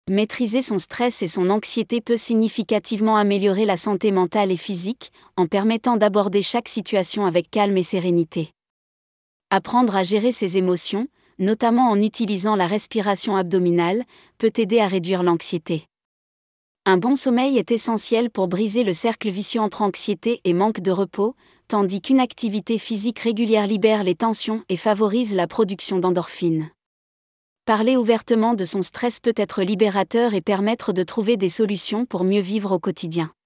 Maîtriser son stress et son anxiété peut significativement améliorer la santé mentale et physique, en permettant d'aborder chaque situation avec calme et sérénité. Apprendre à gérer ses émotions, notamment en utilisant la respiration abdominale, peut aider à réduire l'anxiété. Un bon sommeil est essentiel pour briser le cercle vicieux entre anxiété et manque de repos, tandis qu'une activité physique régulière libère les tensions et favorise la production d'endorphines. Parler ouvertement de son stress peut être libérateur et permettre de trouver des solutions pour mieux vivre au quotidien.